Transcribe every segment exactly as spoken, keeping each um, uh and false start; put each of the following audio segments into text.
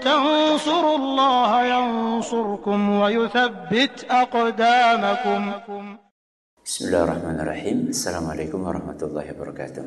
تنصروا الله ينصركم ويثبت أقدامكم. Bismillahirrahmanirrahim. Assalamualaikum warahmatullahi wabarakatuh.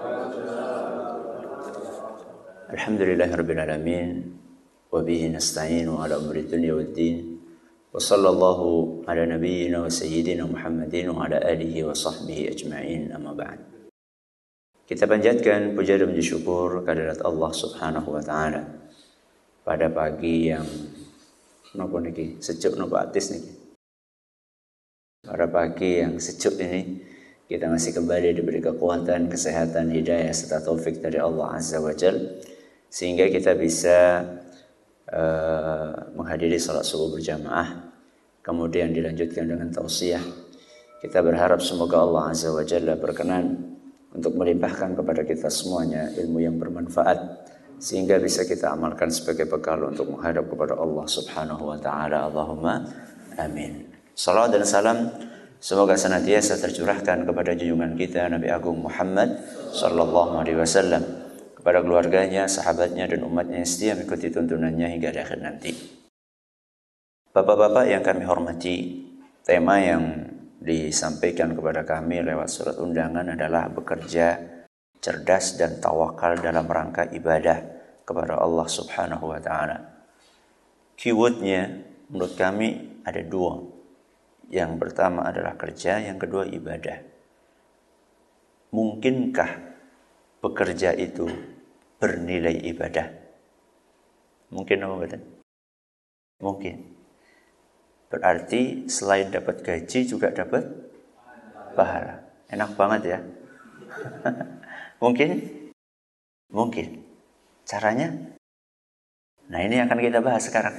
Alhamdulillahirabbil alamin wa bihi nasta'inu ala umuri dunya waddin. Wa sallallahu ala nabiyyina wa sayyidina Muhammadin wa ala alihi wa sahbihi ajma'in, amma ba'd. Kita panjatkan puja dan puji syukur kehadirat Allah Subhanahu wa taala pada pagi yang napa niki sejuk napa atis niki. Pada pagi yang sejuk ini kita masih kembali diberi kekuatan, kesehatan, hidayah serta taufik dari Allah Azza wa Jalla sehingga kita bisa uh, menghadiri salat subuh berjamaah, kemudian dilanjutkan dengan tausiah. Kita berharap semoga Allah Azza wa Jalla berkenan untuk melimpahkan kepada kita semuanya ilmu yang bermanfaat sehingga bisa kita amalkan sebagai bekal untuk menghadap kepada Allah Subhanahu wa taala. Allahumma amin. Salawat dan salam semoga senantiasa tercurahkan kepada junjungan kita Nabi Agung Muhammad sallallahu alaihi wasallam, kepada keluarganya, sahabatnya dan umatnya yang setia mengikuti tuntunannya hingga akhir nanti. Bapak-bapak yang kami hormati, tema yang disampaikan kepada kami lewat surat undangan adalah bekerja cerdas dan tawakal dalam rangka ibadah kepada Allah Subhanahu wa taala. Keywordnya menurut kami ada dua. Yang pertama adalah kerja, yang kedua ibadah. Mungkinkah bekerja itu bernilai ibadah? Mungkin apa betul? Mungkin. Berarti selain dapat gaji juga dapat pahala. Enak banget ya. Mungkin? Mungkin. Caranya? Nah, ini akan kita bahas sekarang.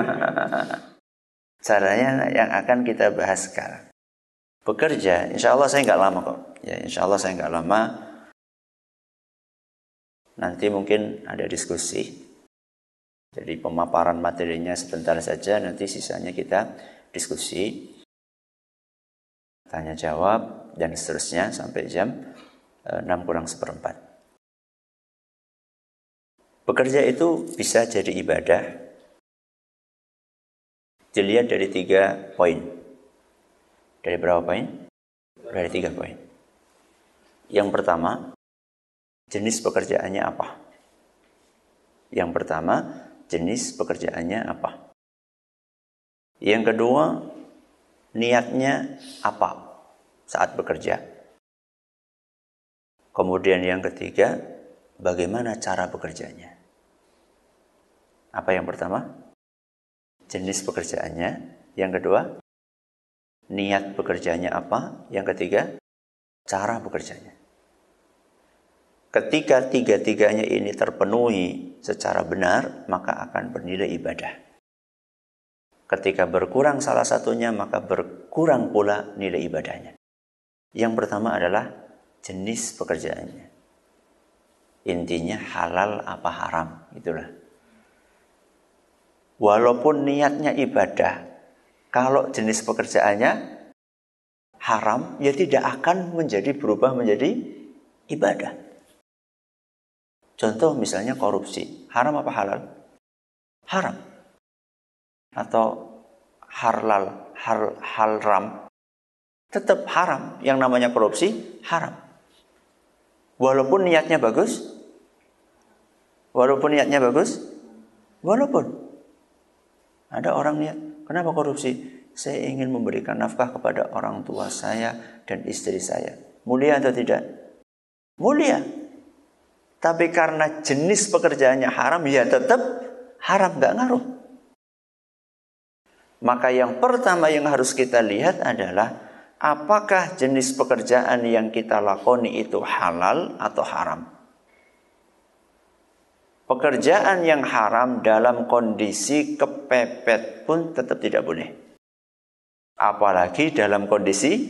Caranya yang akan kita bahas sekarang. Bekerja, insya Allah saya nggak lama kok. Ya, insya Allah saya nggak lama. Nanti mungkin ada diskusi. Jadi pemaparan materinya sebentar saja, nanti sisanya kita diskusi, tanya jawab dan seterusnya sampai jam enam kurang seperempat. Bekerja itu bisa jadi ibadah. Dilihat dari tiga poin. Dari berapa poin? Dari tiga poin. Yang pertama, jenis pekerjaannya apa? Yang pertama, jenis pekerjaannya apa? Yang kedua, niatnya apa saat bekerja? Kemudian yang ketiga, bagaimana cara bekerjanya? Apa yang pertama? Jenis pekerjaannya. Yang kedua, niat bekerjanya apa? Yang ketiga, cara bekerjanya. Ketika tiga-tiganya ini terpenuhi secara benar, maka akan bernilai ibadah. Ketika berkurang salah satunya, maka berkurang pula nilai ibadahnya. Yang pertama adalah jenis pekerjaannya. Intinya halal apa haram, itulah. Walaupun niatnya ibadah, kalau jenis pekerjaannya haram, ya tidak akan menjadi berubah menjadi ibadah. Contoh misalnya korupsi, haram apa halal? Haram. Atau halal, hal, halram, tetap haram. Yang namanya korupsi, haram. Walaupun niatnya bagus, walaupun niatnya bagus, walaupun ada orang niat, kenapa korupsi? Saya ingin memberikan nafkah kepada orang tua saya dan istri saya. Mulia atau tidak? Mulia. Tapi karena jenis pekerjaannya haram, ya tetap haram, gak ngaruh. Maka yang pertama yang harus kita lihat adalah apakah jenis pekerjaan yang kita lakoni itu halal atau haram. Pekerjaan yang haram dalam kondisi kepepet pun tetap tidak boleh. Apalagi dalam kondisi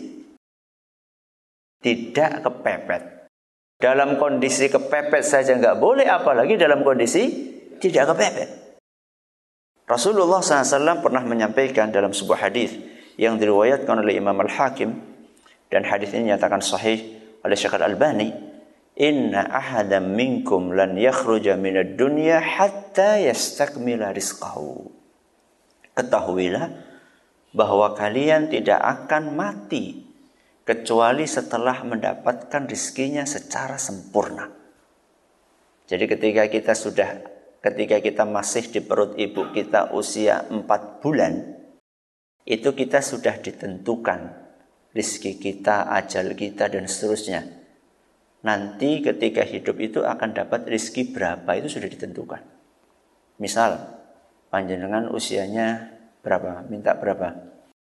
tidak kepepet. Dalam kondisi kepepet saja nggak boleh, apalagi dalam kondisi tidak kepepet. Rasulullah shallallahu alaihi wasallam pernah menyampaikan dalam sebuah hadis yang diriwayatkan oleh Imam Al-Hakim, dan hadis ini nyatakan sahih oleh Syekh Al-Albani, Inna ahadam minkum lan yakhruja minad dunya hatta yastakmila rizqahu. Ketahuilah bahwa kalian tidak akan mati kecuali setelah mendapatkan rizkinya secara sempurna. Jadi ketika kita sudah, ketika kita masih di perut ibu kita usia empat bulan, itu kita sudah ditentukan rizki kita, ajal kita, dan seterusnya. Nanti ketika hidup itu akan dapat rizki berapa, itu sudah ditentukan. Misal, panjenengan usianya berapa? Minta berapa?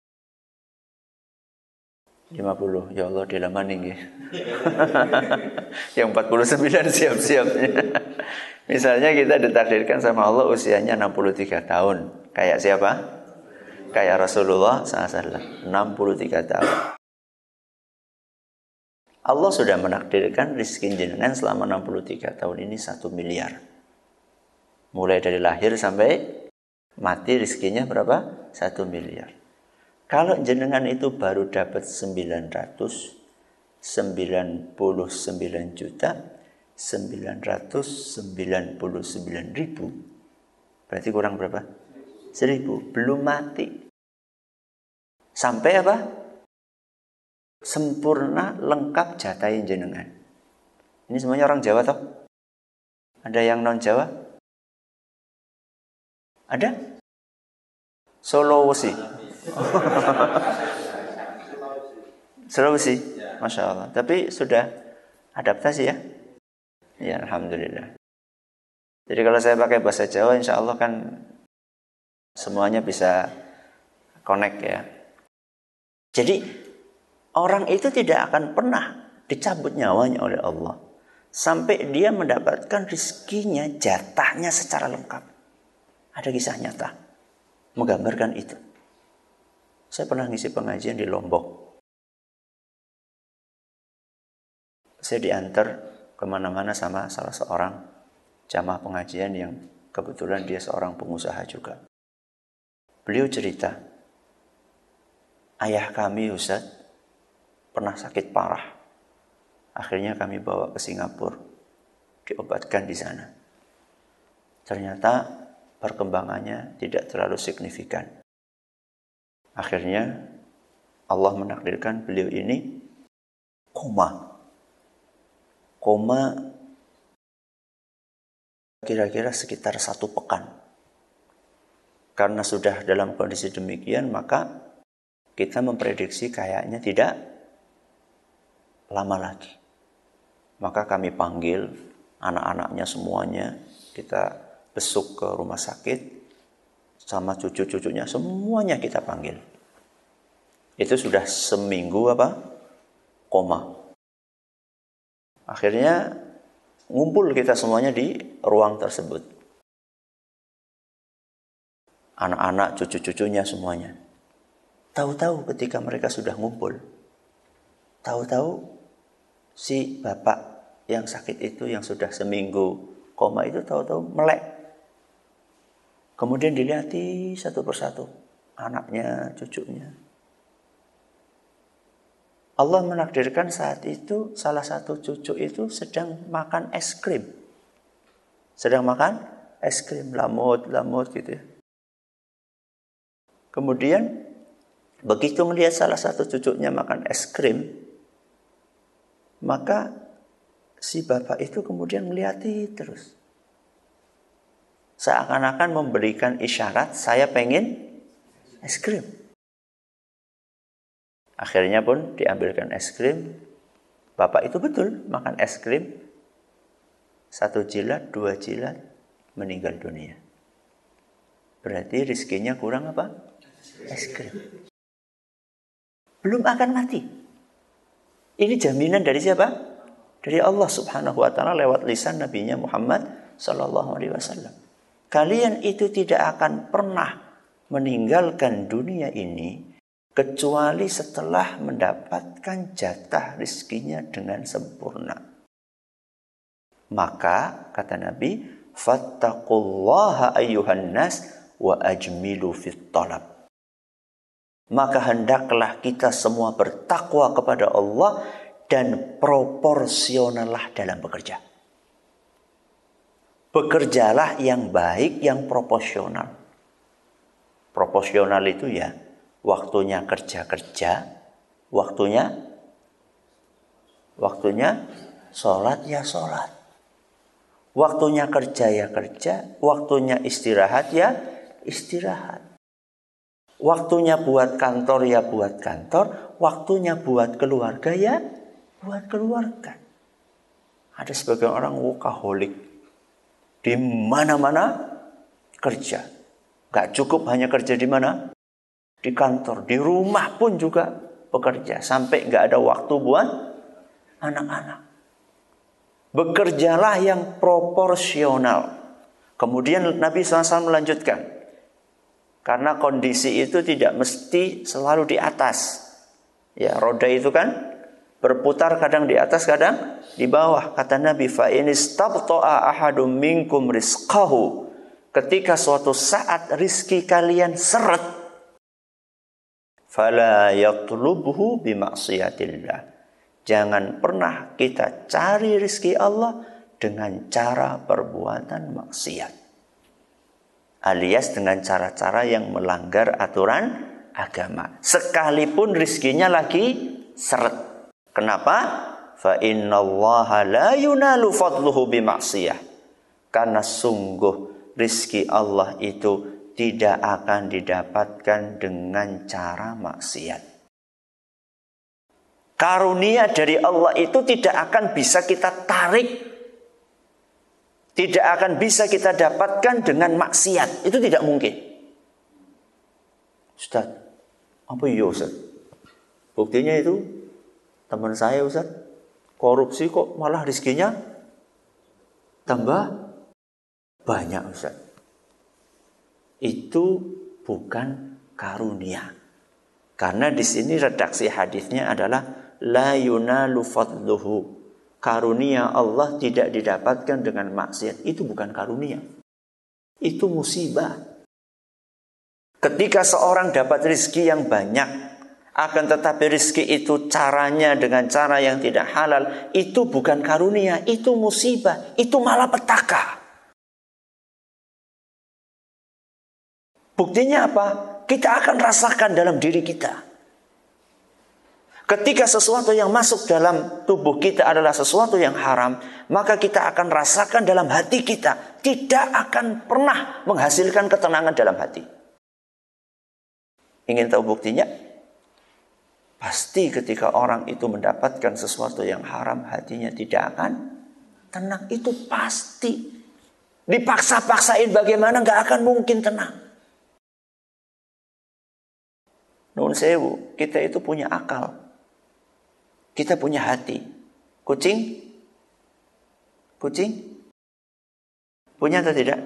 lima puluh. Ya Allah, dilamaning ya. Yang empat puluh sembilan siap-siap. Misalnya kita ditakdirkan sama Allah usianya enam puluh tiga tahun. Kayak siapa? Kayak Rasulullah shallallahu alaihi wasallam. enam puluh tiga tahun. Allah sudah menakdirkan rizki jenengan selama enam puluh tiga tahun ini satu miliar. Mulai dari lahir sampai mati rizkinya berapa? satu miliar. Kalau jenengan itu baru dapat sembilan ratus sembilan puluh sembilan juta sembilan ratus sembilan puluh sembilan ribu, berarti kurang berapa? Seribu. Belum mati. Sampai apa? Sempurna, lengkap jatahin jenengan. Ini semuanya orang Jawa toh? Ada yang non Jawa? Ada? Sulawesi. Sulawesi, Masya Allah. Tapi sudah adaptasi ya? Ya, Alhamdulillah. Jadi kalau saya pakai bahasa Jawa, insya Allah kan semuanya bisa connect ya. Jadi orang itu tidak akan pernah dicabut nyawanya oleh Allah sampai dia mendapatkan rizkinya, jatahnya secara lengkap. Ada kisah nyata menggambarkan itu. Saya pernah ngisi pengajian di Lombok. Saya diantar kemana-mana sama salah seorang jamaah pengajian yang kebetulan dia seorang pengusaha juga. Beliau cerita, ayah kami Ustaz pernah sakit parah. Akhirnya kami bawa ke Singapura, diobatkan di sana. Ternyata perkembangannya tidak terlalu signifikan. Akhirnya Allah menakdirkan beliau ini koma. Koma kira-kira sekitar satu pekan. Karena sudah dalam kondisi demikian, maka kita memprediksi kayaknya tidak lama lagi. Maka kami panggil anak-anaknya semuanya, kita besuk ke rumah sakit, sama cucu-cucunya semuanya kita panggil. Itu sudah seminggu apa? Koma. Akhirnya ngumpul kita semuanya di ruang tersebut. Anak-anak, cucu-cucunya semuanya. Tahu-tahu ketika mereka sudah ngumpul, tahu-tahu si bapak yang sakit itu, yang sudah seminggu koma itu, tahu-tahu melek. Kemudian dilihati satu persatu anaknya, cucunya. Allah menakdirkan saat itu salah satu cucu itu sedang makan es krim. Sedang makan es krim, lamut-lamut gitu ya. Kemudian begitu melihat salah satu cucunya makan es krim, maka si bapak itu kemudian melihati terus. Seakan-akan memberikan isyarat, saya pengen es krim. Akhirnya pun diambilkan es krim. Bapak itu betul makan es krim. Satu jilat, dua jilat, meninggal dunia. Berarti rizkinya kurang apa? Es krim. Belum akan mati. Ini jaminan dari siapa? Dari Allah subhanahu wa ta'ala lewat lisan Nabi-Nya Muhammad sallallahu alaihi wasallam. Kalian itu tidak akan pernah meninggalkan dunia ini kecuali setelah mendapatkan jatah rizkinya dengan sempurna. Maka kata Nabi, fattaqullaha ayyuhan nas wa ajmilu fit talab. Maka hendaklah kita semua bertakwa kepada Allah dan proporsionallah dalam bekerja. Bekerjalah yang baik, yang proporsional. Proporsional itu ya waktunya kerja-kerja, waktunya waktunya sholat ya sholat. Waktunya kerja ya kerja, waktunya istirahat ya istirahat. Waktunya buat kantor ya buat kantor, waktunya buat keluarga ya buat keluarga. Ada sebagian orang workaholic, di mana-mana kerja. Gak cukup hanya kerja di mana? Di kantor, di rumah pun juga bekerja. Sampai gak ada waktu buat anak-anak. Bekerjalah yang proporsional. Kemudian Nabi shallallahu alaihi wasallam melanjutkan. Karena kondisi itu tidak mesti selalu di atas. Ya, roda itu kan berputar kadang di atas, kadang di bawah. Kata Nabi, fa in istabta'a ahadum minkum rizqahu. Ketika suatu saat rizki kalian seret, fala yatlubhu bimaksiatillah. Jangan pernah kita cari rizki Allah dengan cara perbuatan maksiat. Alias dengan cara-cara yang melanggar aturan agama. Sekalipun rizkinya lagi seret. Kenapa? Fa innallaha la yunalu fadluhu bimaksiyah. Karena sungguh rizki Allah itu tidak akan didapatkan dengan cara maksiat. Karunia dari Allah itu tidak akan bisa kita tarik, tidak akan bisa kita dapatkan dengan maksiat. Itu tidak mungkin. Ustaz, apa iya Ustaz? Buktinya itu teman saya Ustaz, korupsi kok malah rizkinya tambah banyak Ustaz. Itu bukan karunia. Karena di sini redaksi hadisnya adalah la yunalu fadluhu. Karunia Allah tidak didapatkan dengan maksiat. Itu bukan karunia. Itu musibah. Ketika seorang dapat rizki yang banyak, akan tetapi rizki itu caranya dengan cara yang tidak halal, itu bukan karunia, itu musibah, itu malapetaka. Buktinya apa? Kita akan rasakan dalam diri kita. Ketika sesuatu yang masuk dalam tubuh kita adalah sesuatu yang haram, maka kita akan rasakan dalam hati kita. Tidak akan pernah menghasilkan ketenangan dalam hati. Ingin tahu buktinya? Pasti ketika orang itu mendapatkan sesuatu yang haram, hatinya tidak akan tenang. Itu pasti. Dipaksa-paksain bagaimana gak akan mungkin tenang. Nun sewu, kita itu punya akal. Kita punya hati. Kucing? Kucing? Punya atau tidak?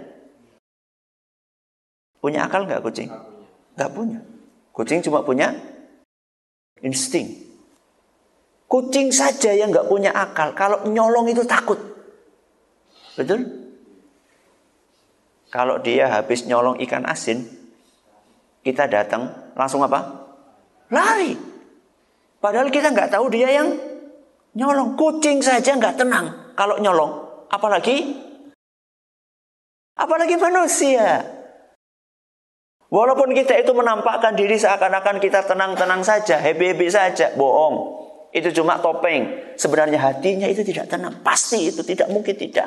Punya akal gak kucing? Gak punya. Kucing cuma punya insting. Kucing saja yang gak punya akal. Kalau nyolong itu takut. Betul? Kalau dia habis nyolong ikan asin, kita datang, langsung apa? Lari. Padahal kita nggak tahu dia yang nyolong. Kucing saja nggak tenang kalau nyolong. Apalagi, apalagi manusia. Walaupun kita itu menampakkan diri seakan-akan kita tenang-tenang saja, happy-happy saja, bohong. Itu cuma topeng. Sebenarnya hatinya itu tidak tenang. Pasti itu tidak mungkin tidak.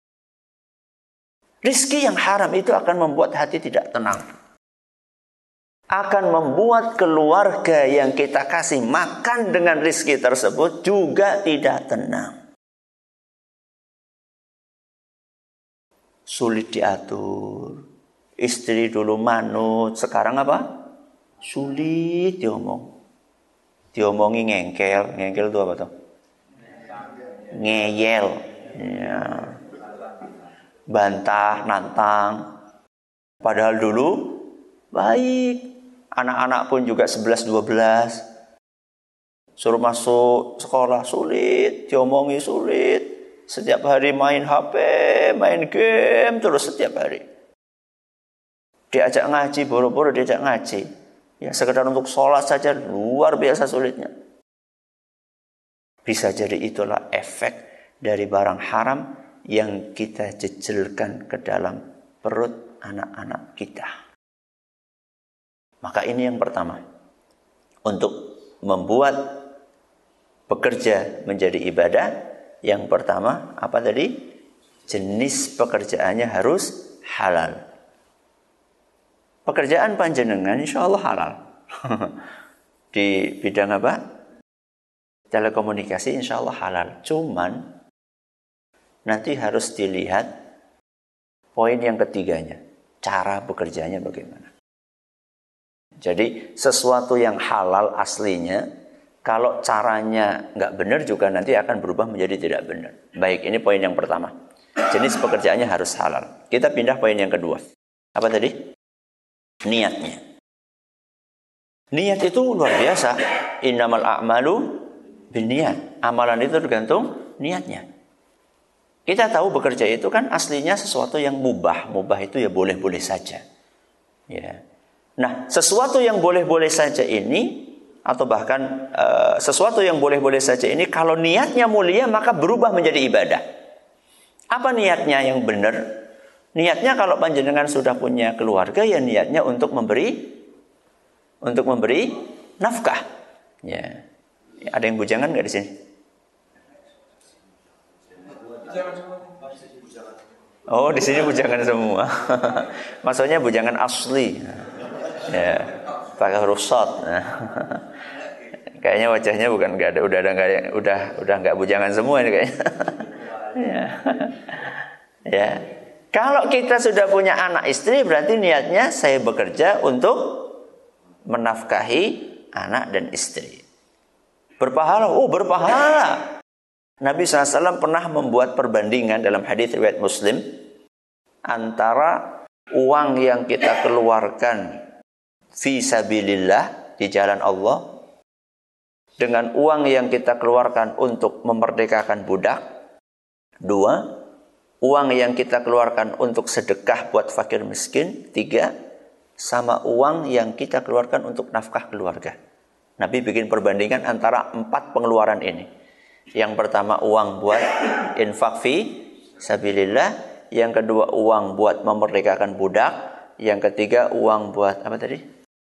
Rizki yang haram itu akan membuat hati tidak tenang. Akan membuat keluarga yang kita kasih makan dengan rizki tersebut juga tidak tenang. Sulit diatur. Istri dulu manut, sekarang apa? Sulit diomong. Diomongi ngengkel. Ngengkel itu apa tuh? Ngeyel. Ya. Bantah, nantang. Padahal dulu baik. Anak-anak pun juga sebelas dua belas. Suruh masuk sekolah sulit, diomongi sulit. Setiap hari main H P, main game terus setiap hari. Diajak ngaji, boro-boro diajak ngaji. Ya sekedar untuk sholat saja luar biasa sulitnya. Bisa jadi itulah efek dari barang haram yang kita jejelkan ke dalam perut anak-anak kita. Maka ini yang pertama. Untuk membuat bekerja menjadi ibadah, yang pertama apa tadi? Jenis pekerjaannya harus halal. Pekerjaan panjenengan insya Allah halal. Di bidang apa? Telekomunikasi insya Allah halal. Cuman nanti harus dilihat poin yang ketiganya. Cara bekerjanya bagaimana. Jadi sesuatu yang halal aslinya, kalau caranya nggak benar juga nanti akan berubah menjadi tidak benar. Baik, ini poin yang pertama. Jenis pekerjaannya harus halal. Kita pindah poin yang kedua. Apa tadi? Niatnya. Niat itu luar biasa. Innamal a'malu binniyat. Amalan itu tergantung niatnya. Kita tahu bekerja itu kan aslinya sesuatu yang mubah. Mubah itu ya boleh-boleh saja. Ya. Nah, sesuatu yang boleh-boleh saja ini, atau bahkan uh, sesuatu yang boleh-boleh saja ini, kalau niatnya mulia maka berubah menjadi ibadah. Apa niatnya yang benar? Niatnya kalau panjenengan sudah punya keluarga, ya niatnya untuk memberi, untuk memberi nafkah. Ya, ada yang bujangan nggak di sini? Oh, di sini bujangan semua. Maksudnya bujangan asli. Ya, pakai huruf shad. Kayaknya wajahnya bukan nggak ada, udah ada nggak, udah udah nggak bujangan semua ini kayaknya. Ya, ya. Kalau kita sudah punya anak istri, berarti niatnya saya bekerja untuk menafkahi anak dan istri. Berpahala, oh berpahala. Nabi shallallahu alaihi wasallam pernah membuat perbandingan dalam hadis riwayat Muslim antara uang yang kita keluarkan fi sabilillah, di jalan Allah, dengan uang yang kita keluarkan untuk memerdekakan budak. Dua, uang yang kita keluarkan untuk sedekah buat fakir miskin. Tiga, sama uang yang kita keluarkan untuk nafkah keluarga. Nabi bikin perbandingan antara empat pengeluaran ini. Yang pertama uang buat infak fi sabilillah. Yang kedua uang buat memerdekakan budak. Yang ketiga uang buat apa tadi?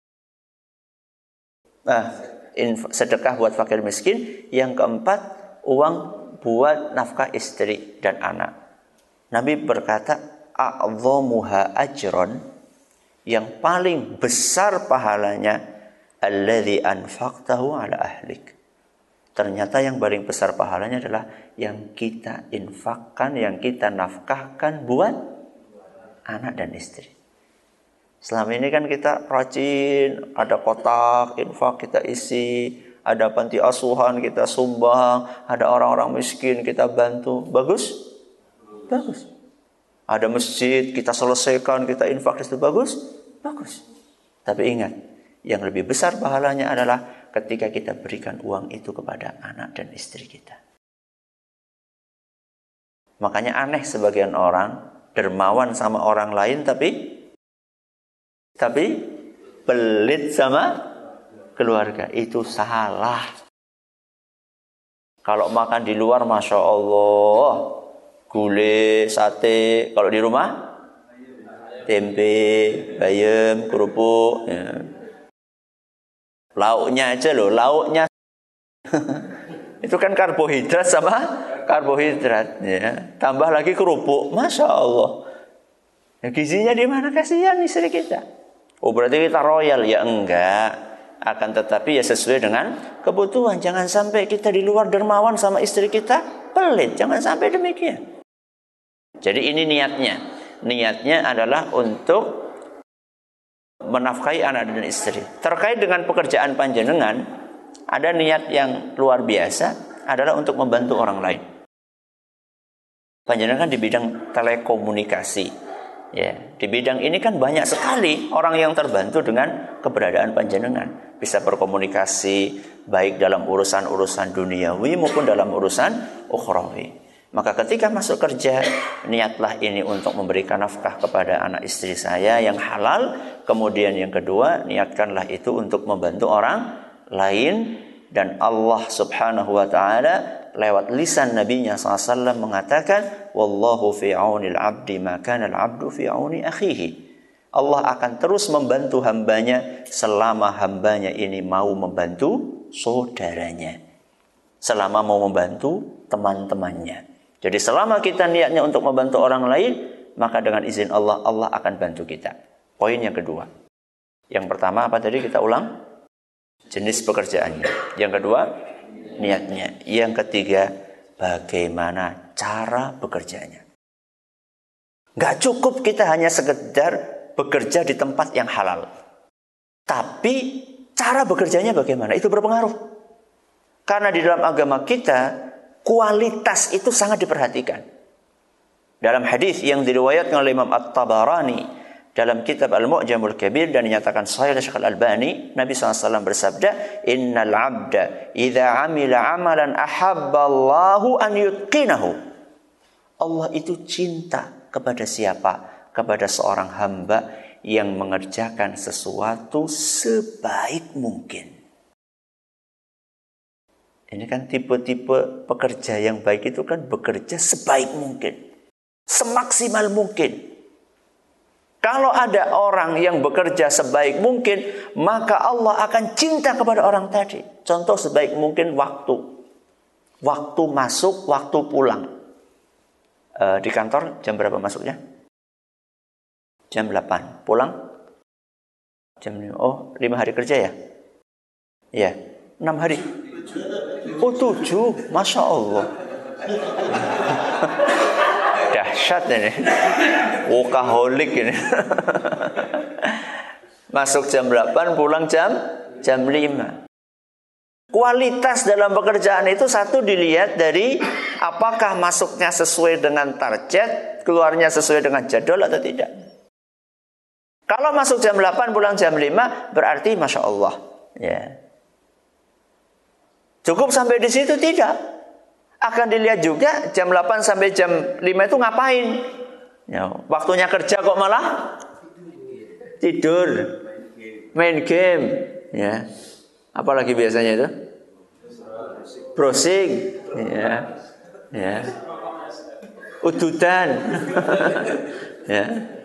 Ah, sedekah buat fakir miskin. Yang keempat uang buat nafkah istri dan anak. Nabi berkata, a'dhamuha ajron, yang paling besar pahalanya, alladzi anfaqtahu ala ahlik. Ternyata yang paling besar pahalanya adalah yang kita infakkan, yang kita nafkahkan buat anak dan istri. Selama ini kan kita rajin, ada kotak infak kita isi, ada panti asuhan kita sumbang, ada orang-orang miskin kita bantu. Bagus? Bagus. Ada masjid kita selesaikan, kita infak, itu bagus? Bagus. Tapi ingat, yang lebih besar pahalanya adalah ketika kita berikan uang itu kepada anak dan istri kita. Makanya aneh sebagian orang dermawan sama orang lain tapi tapi pelit sama keluarga. Itu salah. Kalau makan di luar, masya Allah, gulai, sate. Kalau di rumah, tempe, bayam, kerupuk. Ya. Lauknya aja loh, lauknya. Itu kan karbohidrat sama karbohidrat. Ya. Tambah lagi kerupuk, masya Allah. Ya, gizinya di mana? Kasihan istri kita. Oh berarti kita royal? Ya enggak. Akan tetapi ya sesuai dengan kebutuhan. Jangan sampai kita di luar dermawan sama istri kita pelit. Jangan sampai demikian. Jadi ini niatnya. Niatnya adalah untuk menafkahi anak dan istri. Terkait dengan pekerjaan panjenengan, ada niat yang luar biasa adalah untuk membantu orang lain. Panjenengan di bidang telekomunikasi. Ya, di bidang ini kan banyak sekali orang yang terbantu dengan keberadaan panjenengan. Bisa berkomunikasi baik dalam urusan-urusan duniawi maupun dalam urusan ukhrawi. Maka ketika masuk kerja, niatlah ini untuk memberikan nafkah kepada anak istri saya yang halal. Kemudian yang kedua, niatkanlah itu untuk membantu orang lain Dan Allah subhanahu wa ta'ala lewat lisan Nabi-Nya shallallahu alaihi wasallam mengatakan, wallahu fi aunil abdi ma kana al-abdu fi auni akhihi. Allah akan terus membantu hambanya selama hambanya ini mau membantu saudaranya, selama mau membantu teman-temannya. Jadi selama kita niatnya untuk membantu orang lain, maka dengan izin Allah, Allah akan bantu kita. Poin yang kedua. Yang pertama apa tadi kita ulang? Jenis pekerjaannya. Yang kedua, niatnya. Yang ketiga, bagaimana cara bekerjanya. Gak cukup kita hanya sekedar bekerja di tempat yang halal. Tapi cara bekerjanya bagaimana? Itu berpengaruh. Karena di dalam agama kita, kualitas itu sangat diperhatikan. Dalam hadis yang diriwayatkan oleh Imam At-Tabarani dalam kitab Al-Mu'jamul Kabir dan dinyatakan sahih oleh Syekh Al-Albani, Nabi shallallahu alaihi wasallam bersabda, innal abda idza amila amalan ahabballahu an yutqinahu. Allah itu cinta kepada siapa? Kepada seorang hamba yang mengerjakan sesuatu sebaik mungkin. Ini kan tipe-tipe pekerja yang baik itu kan bekerja sebaik mungkin, semaksimal mungkin. Kalau ada orang yang bekerja sebaik mungkin, maka Allah akan cinta kepada orang tadi. Contoh sebaik mungkin waktu. Waktu masuk, waktu pulang. E, di kantor jam berapa masuknya? Jam delapan. Pulang? Jam lima. Oh, lima hari kerja ya? Iya. enam hari. Oh, tujuh. Masya Allah. Dahsyat ini. Workaholic ini. Masuk jam delapan, pulang jam jam lima. Kualitas dalam pekerjaan itu satu dilihat dari apakah masuknya sesuai dengan target, keluarnya sesuai dengan jadwal atau tidak. Kalau masuk jam delapan, pulang jam lima, berarti Masya Allah. Ya. Cukup sampai di situ? Tidak. Akan dilihat juga jam delapan sampai jam lima itu ngapain. Ya. Waktunya kerja kok malah tidur, main game. Ya. Apalagi biasanya itu? Browsing. Ya. Ya. Udutan. Ya.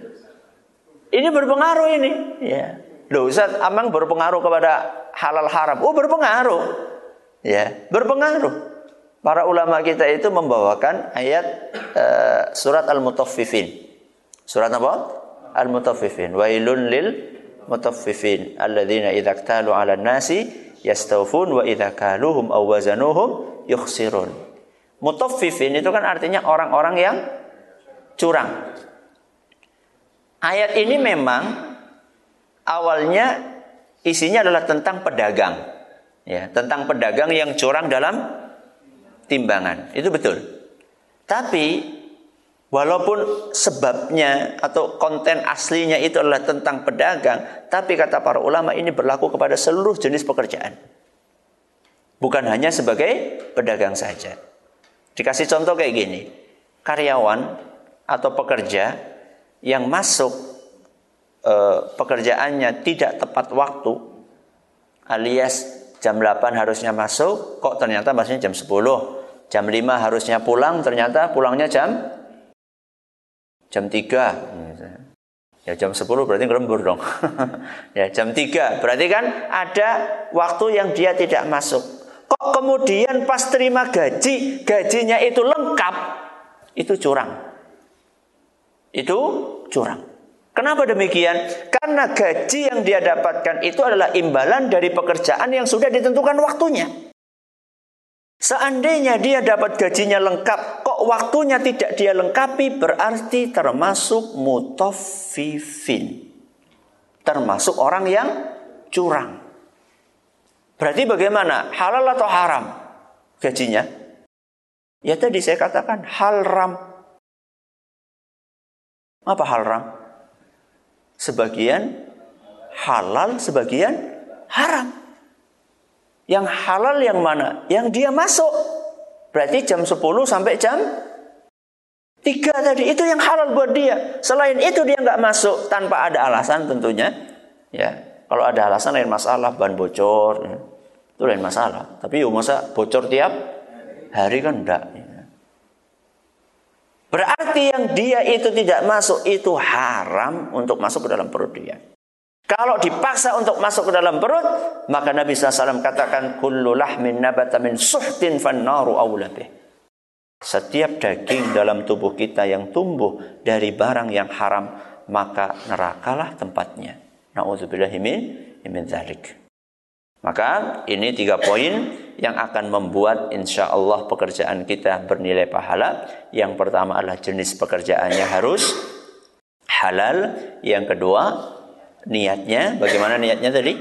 Ini berpengaruh ini. Ya. Loh Ustaz, emang berpengaruh kepada halal haram? Oh, berpengaruh. Ya, berpengaruh. Para ulama kita itu membawakan ayat uh, surat Al-Mutaffifin. Surat apa? Al-Mutaffifin. Wailun lil mutaffifin alladzina idza iktalu 'alan nasi yastawfun wa idza kaluhum aw wazanuhum yukhsirun. Mutaffifin itu kan artinya orang-orang yang curang. Ayat ini memang awalnya isinya adalah tentang pedagang, ya, tentang pedagang yang curang dalam timbangan. Itu betul. Tapi walaupun sebabnya atau konten aslinya itu adalah tentang pedagang, tapi kata para ulama ini berlaku kepada seluruh jenis pekerjaan. Bukan hanya sebagai pedagang saja. Dikasih contoh kayak gini. Karyawan atau pekerja yang masuk e, pekerjaannya tidak tepat waktu, alias jam delapan harusnya masuk, kok ternyata masuknya jam sepuluh. Jam lima harusnya pulang, ternyata pulangnya jam jam tiga. Ya jam sepuluh berarti ngelembur dong. Ya jam tiga berarti kan ada waktu yang dia tidak masuk. Kok kemudian pas terima gaji, gajinya itu lengkap, itu curang. Itu curang. Kenapa demikian? Karena gaji yang dia dapatkan itu adalah imbalan dari pekerjaan yang sudah ditentukan waktunya. Seandainya dia dapat gajinya lengkap, kok waktunya tidak dia lengkapi, berarti termasuk mutaffifin. Termasuk orang yang curang. Berarti bagaimana? Halal atau haram gajinya? Ya tadi saya katakan haram. Apa haram? Sebagian halal, sebagian haram. Yang halal yang mana? Yang dia masuk. Berarti jam sepuluh sampai jam tiga tadi. Itu yang halal buat dia. Selain itu dia nggak masuk tanpa ada alasan tentunya. Ya, kalau ada alasan lain masalah, ban bocor. Ya. Itu itu lain masalah. Tapi yo masa bocor tiap hari kan enggak. Berarti yang dia itu tidak masuk itu haram untuk masuk ke dalam perut dia. Kalau dipaksa untuk masuk ke dalam perut, maka Nabi sallallahu alaihi wasallam katakan kullu lahmin nabata min suhtin fannaru awla bih. Setiap daging dalam tubuh kita yang tumbuh dari barang yang haram, maka nerakalah tempatnya. Na'udzubillahi min dzalik. Maka ini tiga poin yang akan membuat insya Allah pekerjaan kita bernilai pahala. Yang pertama adalah jenis pekerjaannya harus halal. Yang kedua, niatnya. Bagaimana niatnya tadi?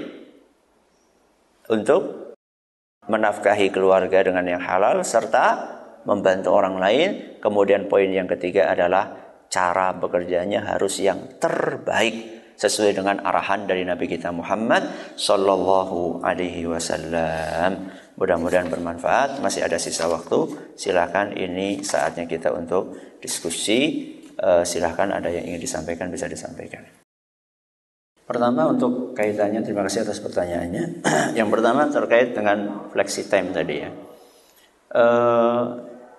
Untuk menafkahi keluarga dengan yang halal serta membantu orang lain. Kemudian poin yang ketiga adalah cara bekerjanya harus yang terbaik sesuai dengan arahan dari Nabi kita Muhammad sallallahu alaihi wasallam. Mudah-mudahan bermanfaat. Masih ada sisa waktu. Silakan, ini saatnya kita untuk diskusi. Uh, silakan ada yang ingin disampaikan bisa disampaikan. Pertama untuk kaitannya, terima kasih atas pertanyaannya. Yang pertama terkait dengan flexi time tadi ya. Uh,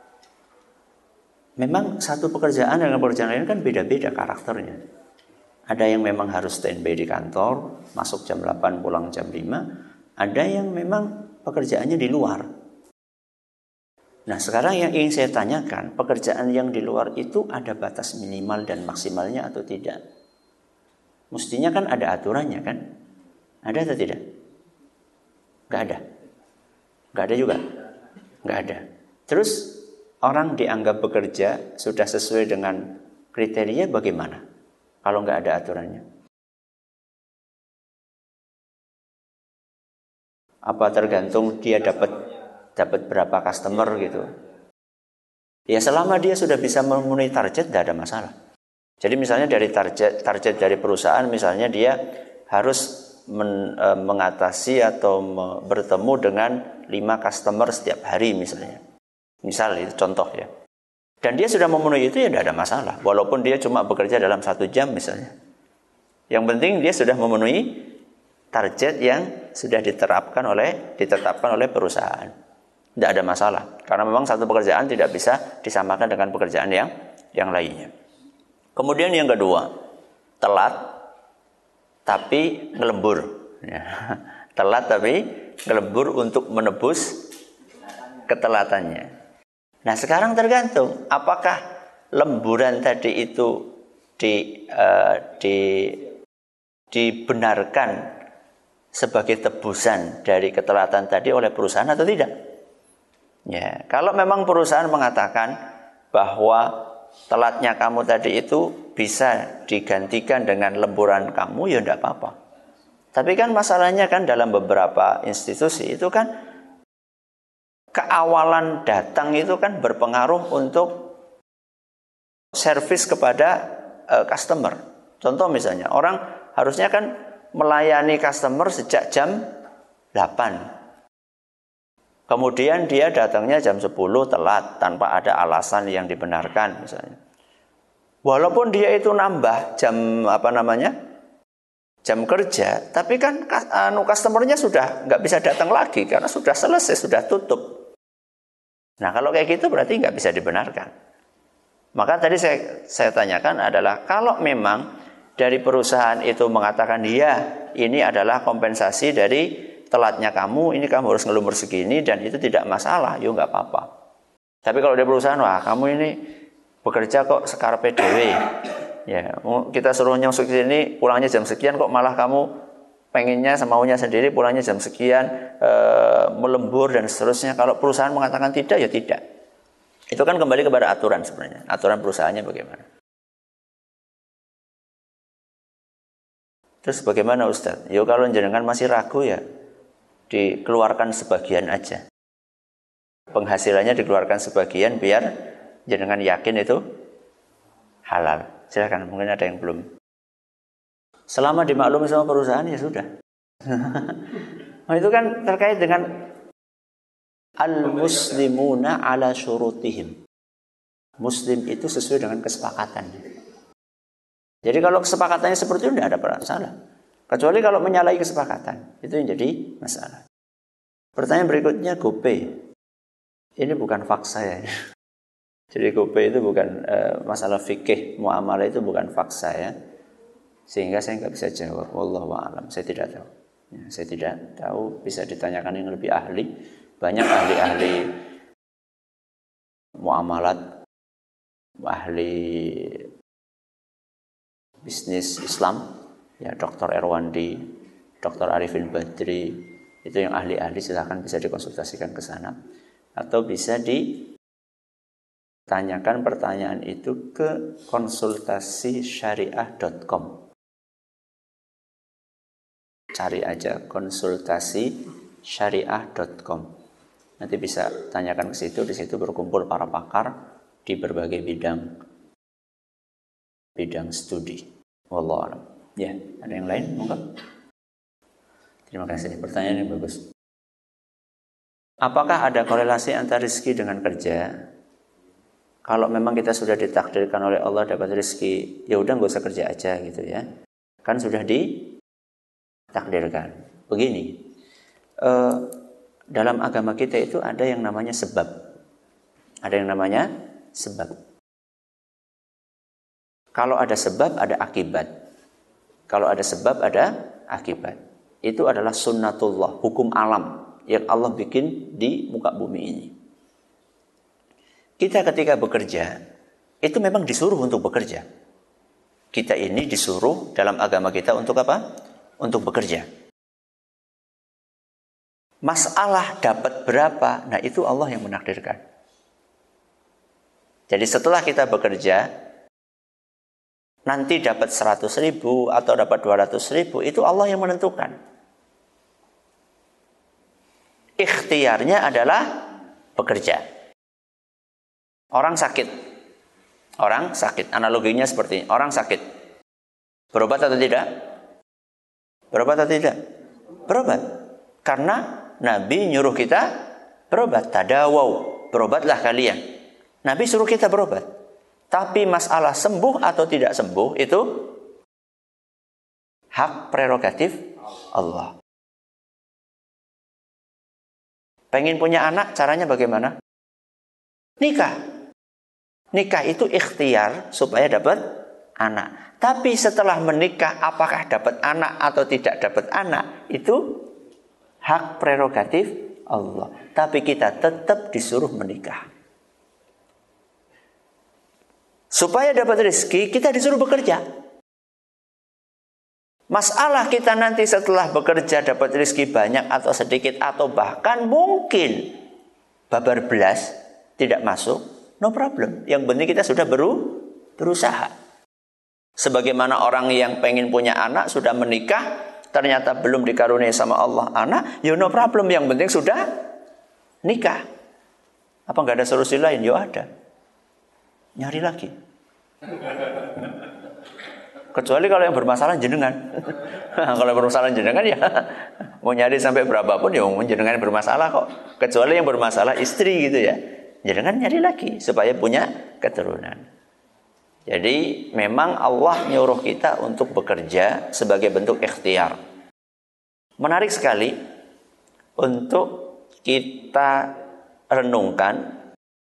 memang satu pekerjaan dengan pekerjaan lain kan beda-beda karakternya. Ada yang memang harus standby di kantor, masuk jam delapan, pulang jam lima. Ada yang memang pekerjaannya di luar. Nah, sekarang yang ingin saya tanyakan, pekerjaan yang di luar itu ada batas minimal dan maksimalnya atau tidak? Mestinya kan ada aturannya kan? Ada atau tidak? Nggak ada. Nggak ada juga? Nggak ada. Terus orang dianggap bekerja sudah sesuai dengan kriteria bagaimana? Kalau nggak ada aturannya. Apa tergantung dia dapat dapat berapa customer gitu. Ya selama dia sudah bisa memenuhi target tidak ada masalah. Jadi misalnya dari target target dari perusahaan misalnya dia harus men, e, mengatasi atau me, bertemu dengan lima customer setiap hari misalnya. Misal itu contoh ya. Dan dia sudah memenuhi itu ya tidak ada masalah. Walaupun dia cuma bekerja dalam satu jam misalnya. Yang penting dia sudah memenuhi target yang sudah diterapkan oleh ditetapkan oleh perusahaan. Tidak ada masalah. Karena memang satu pekerjaan tidak bisa disamakan dengan pekerjaan yang yang lainnya. Kemudian yang kedua, telat tapi ngelembur. Ya. Telat tapi ngelembur untuk menebus ketelatannya. Nah sekarang tergantung apakah lemburan tadi itu di, uh, di, dibenarkan sebagai tebusan dari ketelatan tadi oleh perusahaan atau tidak. Ya, kalau memang perusahaan mengatakan bahwa telatnya kamu tadi itu bisa digantikan dengan lemburan kamu, ya tidak apa-apa. Tapi kan masalahnya kan dalam beberapa institusi itu kan keawalan datang itu kan berpengaruh untuk servis kepada uh, customer. Contoh misalnya, orang harusnya kan melayani customer sejak jam delapan. Kemudian dia datangnya jam sepuluh telat tanpa ada alasan yang dibenarkan misalnya. Walaupun dia itu nambah jam apa namanya? jam kerja, tapi kan anu customernya sudah nggak bisa datang lagi karena sudah selesai, sudah tutup. Nah kalau kayak gitu berarti nggak bisa dibenarkan. Maka tadi saya, saya tanyakan adalah kalau memang dari perusahaan itu mengatakan ya ini adalah kompensasi dari telatnya kamu, ini kamu harus ngelumur segini dan itu tidak masalah, yuk nggak apa-apa. Tapi kalau dari perusahaan, wah kamu ini bekerja kok sekarpe dewe, ya kita suruh nyungsuk sini pulangnya jam sekian kok malah kamu pengennya semaunya sendiri pulangnya jam sekian, e, melembur dan seterusnya. Kalau perusahaan mengatakan tidak, ya tidak. Itu kan kembali kepada aturan sebenarnya. Aturan perusahaannya bagaimana. Terus bagaimana Ustaz? Ya kalau jenengan masih ragu ya dikeluarkan sebagian aja. Penghasilannya dikeluarkan sebagian biar jenengan yakin itu halal. Silakan, mungkin ada yang belum. Selama dimaklumi sama perusahaan ya sudah. Nah itu kan terkait dengan al-muslimuna ala syurutihim. Muslim itu sesuai dengan kesepakatannya. Jadi kalau kesepakatannya seperti itu tidak ada masalah. Kecuali kalau menyalahi kesepakatan, itu yang jadi masalah. Pertanyaan berikutnya GoPay. Ini bukan faksa ya. Jadi GoPay itu bukan uh, masalah fikih muamalah, itu bukan faksa ya. Sehingga saya nggak bisa jawab. Wallahu a'lam. Saya tidak tahu. Ya, saya tidak tahu. Bisa ditanyakan yang lebih ahli. Banyak ahli-ahli muamalat, ahli bisnis Islam, ya Doktor Erwandi, Doktor Arifin Badri, itu yang ahli-ahli, silakan bisa dikonsultasikan ke sana. Atau bisa ditanyakan pertanyaan itu ke konsultasi syariah dot com. Cari aja konsultasi syariah dot com. Nanti bisa tanyakan ke situ, di situ berkumpul para pakar di berbagai bidang bidang studi. Wallahu a'lam. Ya, ada yang lain? Monggo. Terima kasih. Pertanyaan yang bagus. Apakah ada korelasi antara rezeki dengan kerja? Kalau memang kita sudah ditakdirkan oleh Allah dapat rezeki, ya udah nggak usah kerja aja gitu ya. Kan sudah ditakdirkan. Begini, eh, dalam agama kita itu ada yang namanya sebab. Ada yang namanya sebab. Kalau ada sebab, ada akibat. Kalau ada sebab, ada akibat. Itu adalah sunnatullah, hukum alam yang Allah bikin di muka bumi ini. Kita ketika bekerja, itu memang disuruh untuk bekerja. Kita ini disuruh dalam agama kita untuk apa? Untuk bekerja. Masalah dapat berapa, nah itu Allah yang menakdirkan. Jadi setelah kita bekerja, nanti dapat seratus ribu atau dapat dua ratus ribu, itu Allah yang menentukan. Ikhtiarnya adalah bekerja. Orang sakit. Orang sakit. Analoginya seperti ini. Orang sakit. Berobat atau tidak? Berobat atau tidak? Berobat. Karena Nabi nyuruh kita berobat. Tadawaw. Berobatlah kalian. Nabi suruh kita berobat. Tapi masalah sembuh atau tidak sembuh itu hak prerogatif Allah. Pengen punya anak, caranya bagaimana? Nikah. Nikah itu ikhtiar supaya dapat anak. Tapi setelah menikah, apakah dapat anak atau tidak dapat anak, itu hak prerogatif Allah. Tapi kita tetap disuruh menikah. Supaya dapat rezeki, kita disuruh bekerja. Masalah kita nanti setelah bekerja dapat rezeki banyak atau sedikit, atau bahkan mungkin babar belas tidak masuk, no problem. Yang penting kita sudah beru, berusaha. Sebagaimana orang yang pengen punya anak, sudah menikah, ternyata belum dikaruniai sama Allah anak, ya no problem. Yang penting sudah nikah. Apa nggak ada solusi lain? Ya ada. Nyari lagi. Kecuali kalau yang bermasalah jenengan. Kalau yang bermasalah jenengan ya mau nyari sampai berapapun ya mau jenengan bermasalah kok. Kecuali yang bermasalah istri gitu ya. Jenengan nyari lagi supaya punya keturunan. Jadi memang Allah nyuruh kita untuk bekerja sebagai bentuk ikhtiar. Menarik sekali untuk kita renungkan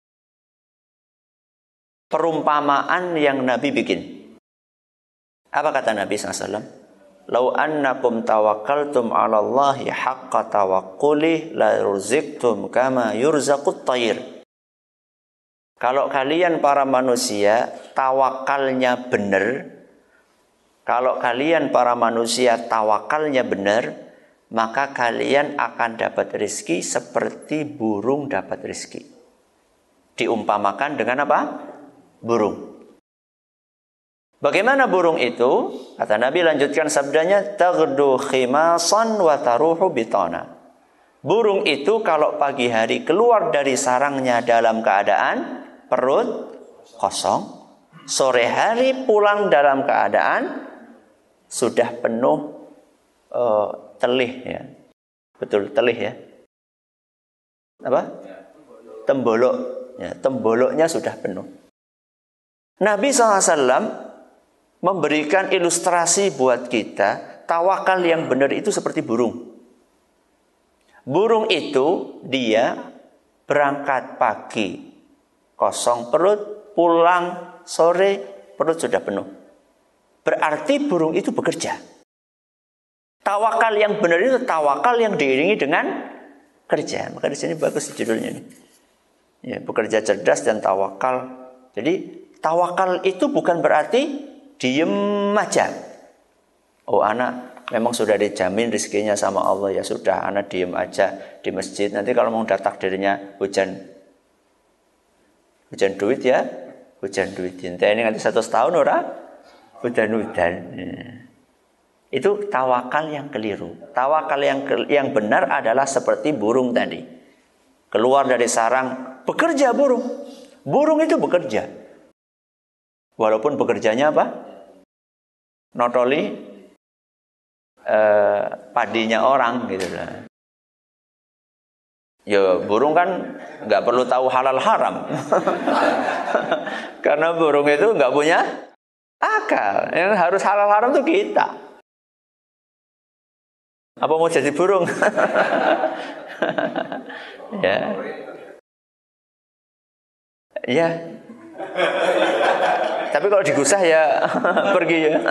perumpamaan yang Nabi bikin. Apa kata Nabi shallallahu alaihi wasallam? Lau annakum tawakkaltum ala Allahi haqqa tawakkuli la ruziktum kama yurzaqut tayr. Kalau kalian para manusia tawakalnya benar, kalau kalian para manusia tawakalnya benar, maka kalian akan dapat rezeki seperti burung dapat rezeki. Diumpamakan dengan apa? Burung. Bagaimana burung itu? Kata Nabi, lanjutkan sabdanya, taghdu khimasan wa taruhu bitana. Burung itu kalau pagi hari keluar dari sarangnya dalam keadaan perut kosong, sore hari pulang dalam keadaan sudah penuh uh, telih ya. Betul, telih ya. Apa? Tembolok. Ya, temboloknya sudah penuh. Nabi shallallahu alaihi wasallam memberikan ilustrasi buat kita, tawakal yang benar itu seperti burung. Burung itu dia berangkat pagi kosong perut, pulang sore perut sudah penuh. Berarti burung itu bekerja. Tawakal yang benar itu tawakal yang diiringi dengan kerja. Maka di sini bagus judulnya ini. Ya, bekerja cerdas dan tawakal. Jadi tawakal itu bukan berarti diem aja. Oh, anak memang sudah dijamin rezekinya sama Allah, ya sudah, anak diem aja di masjid. Nanti kalau mau udah takdirnya hujan hujan duit ya, hujan duit. Entah ini nanti satu tahun ora hujan-hujan. Ya. Itu tawakal yang keliru. Tawakal yang yang benar adalah seperti burung tadi. Keluar dari sarang, bekerja burung. Burung itu bekerja. Walaupun bekerjanya apa? Notoli eh, padinya orang gitu lah. Ya burung kan nggak perlu tahu halal haram. Karena burung itu nggak punya akal. Yang harus halal haram itu kita. Apa mau jadi burung? Ya. Ya. Tapi kalau digusah ya pergi ya.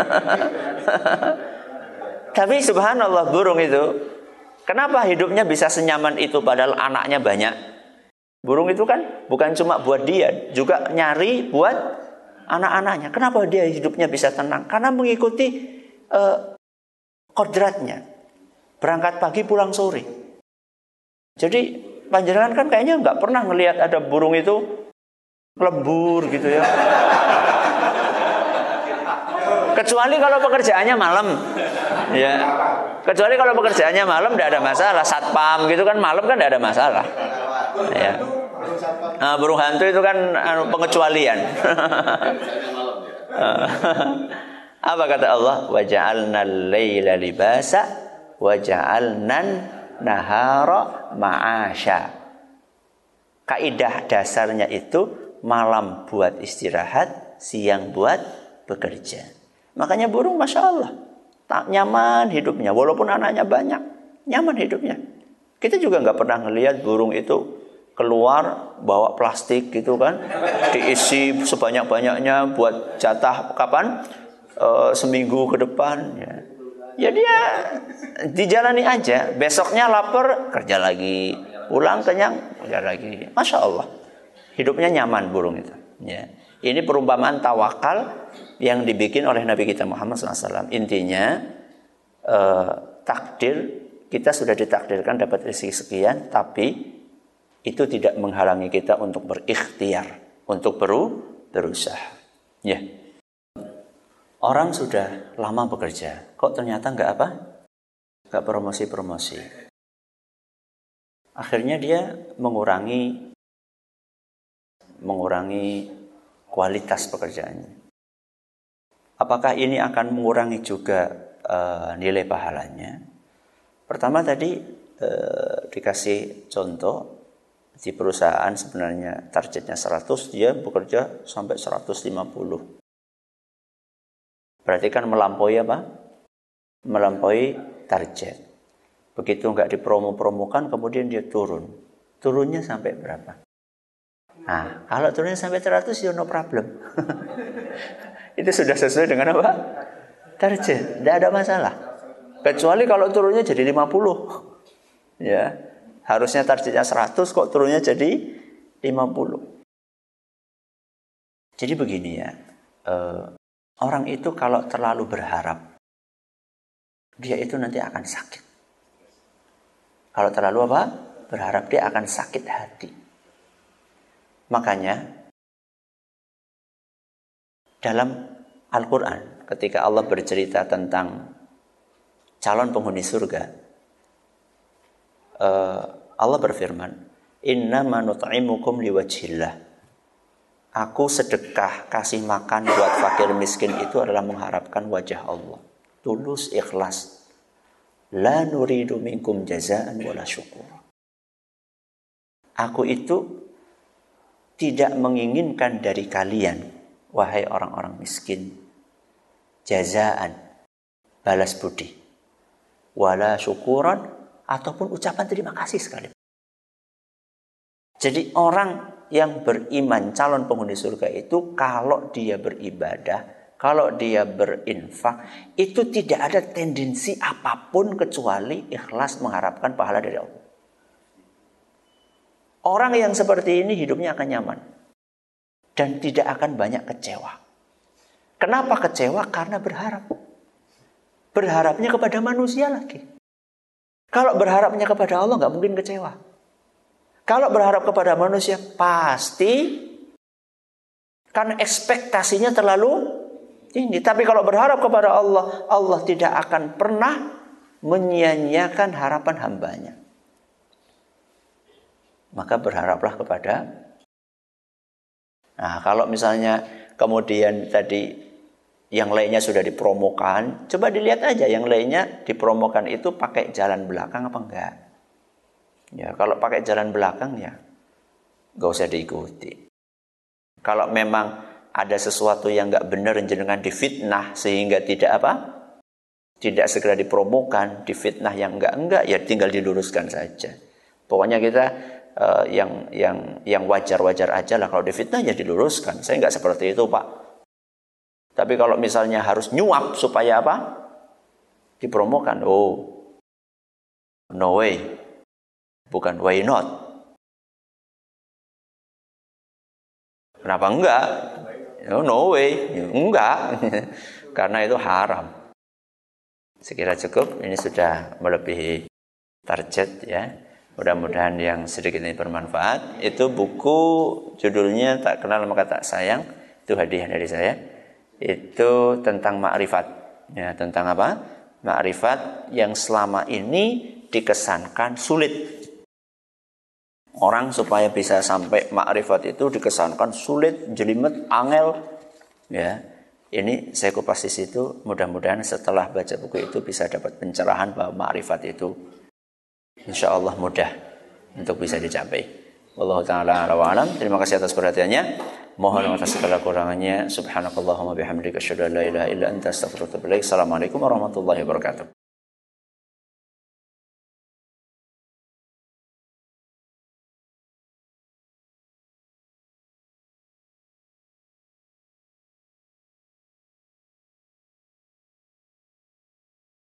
Tapi subhanallah burung itu, kenapa hidupnya bisa senyaman itu padahal anaknya banyak? Burung itu kan bukan cuma buat dia, juga nyari buat anak-anaknya. Kenapa dia hidupnya bisa tenang? Karena mengikuti uh, kodratnya. Berangkat pagi pulang sore. Jadi panjenengan kan kayaknya nggak pernah ngelihat ada burung itu lembur gitu ya. Kecuali kalau pekerjaannya malam. Ya. Kecuali kalau pekerjaannya malam tidak ada masalah. Satpam gitu kan malam kan tidak ada masalah. Ya. Nah, burung hantu itu kan anu, pengecualian. Apa kata Allah? Wa ja'alnal laila libasa wa ja'alnan nahara ma'asya. Kaidah dasarnya itu malam buat istirahat, siang buat bekerja. Makanya burung Masya Allah tak nyaman hidupnya, walaupun anaknya banyak, nyaman hidupnya. Kita juga nggak pernah ngelihat burung itu keluar bawa plastik gitu kan, diisi sebanyak-banyaknya buat jatah kapan e, seminggu ke depan. Ya. Ya dia dijalani aja. Besoknya lapar, kerja lagi. Pulang kenyang, kerja lagi. Masya Allah. Hidupnya nyaman burung itu. Ya. Ini perumpamaan tawakal yang dibikin oleh Nabi kita Muhammad shallallahu alaihi wasallam. Intinya, eh, takdir, kita sudah ditakdirkan dapat rezeki sekian, tapi itu tidak menghalangi kita untuk berikhtiar, untuk beru, berusaha. Ya. Orang sudah lama bekerja, kok ternyata nggak apa? Nggak promosi-promosi. Akhirnya dia mengurangi mengurangi kualitas pekerjaannya. Apakah ini akan mengurangi juga uh, nilai pahalanya? Pertama tadi uh, dikasih contoh di perusahaan sebenarnya targetnya seratus, dia bekerja sampai seratus lima puluh. Berarti kan melampaui apa? Melampaui target. Begitu nggak dipromo-promokan, kemudian dia turun. Turunnya sampai berapa? Nah, kalau turunnya sampai seratus, ya no problem. Itu sudah sesuai dengan apa? Target. Tidak ada masalah. Kecuali kalau turunnya jadi lima puluh. Ya, harusnya targetnya seratus, kok turunnya jadi lima puluh. Jadi begini ya. Uh, Orang itu kalau terlalu berharap, dia itu nanti akan sakit. Kalau terlalu apa? Berharap, dia akan sakit hati. Makanya, dalam Al-Quran, ketika Allah bercerita tentang calon penghuni surga, Allah berfirman, Innama nut'imukum liwajhillah. Aku sedekah, kasih makan buat fakir miskin itu adalah mengharapkan wajah Allah. Tulus, ikhlas. La nuridu minkum jazaan wala syukur. Aku itu tidak menginginkan dari kalian, wahai orang-orang miskin, jazaan, balas budi. Wala syukuran, ataupun ucapan terima kasih sekali. Jadi orang yang beriman calon penghuni surga itu kalau dia beribadah, kalau dia berinfak, itu tidak ada tendensi apapun kecuali ikhlas mengharapkan pahala dari Allah. Orang yang seperti ini hidupnya akan nyaman dan tidak akan banyak kecewa. Kenapa kecewa? Karena berharap. Berharapnya kepada manusia lagi. Kalau berharapnya kepada Allah nggak mungkin kecewa. Kalau berharap kepada manusia pasti kan ekspektasinya terlalu tinggi. Tapi kalau berharap kepada Allah, Allah tidak akan pernah menyia-nyiakan harapan hambanya. Maka berharaplah kepada. Nah, kalau misalnya kemudian tadi yang lainnya sudah dipromokan, coba dilihat aja yang lainnya dipromokan itu pakai jalan belakang apa enggak. Ya, kalau pakai jalan belakang ya gak usah diikuti. Kalau memang ada sesuatu yang gak benar jenengan difitnah sehingga tidak apa? Tidak segera dipromokan, difitnah yang enggak-enggak ya tinggal diluruskan saja. Pokoknya kita uh, yang yang yang wajar-wajar aja lah, kalau difitnah ya diluruskan. Saya enggak seperti itu, Pak. Tapi kalau misalnya harus nyuap supaya apa? Dipromokan. Oh. No way. Bukan why not. Kenapa enggak? No way. Enggak. Karena itu haram. Sekira cukup. Ini sudah melebihi target ya. Mudah-mudahan yang sedikit ini bermanfaat. Itu buku judulnya Tak Kenal Maka Tak Sayang. Itu hadiah dari saya. Itu tentang ma'rifat. Ya, tentang apa? Ma'rifat yang selama ini dikesankan sulit. Orang supaya bisa sampai ma'rifat itu dikesankan sulit, jelimet, angel. Ya, ini saya kupas di situ. Mudah-mudahan setelah baca buku itu bisa dapat pencerahan bahwa ma'rifat itu insya Allah mudah untuk bisa dicapai. Wallahu ta'ala ala wa alam. Terima kasih atas perhatiannya. Mohon atas segala kurangannya. Subhanakallahumma bihamdika asyhadu an la ilaha illa anta astaghfiruka wa atubu ilaik. Assalamualaikum warahmatullahi wabarakatuh.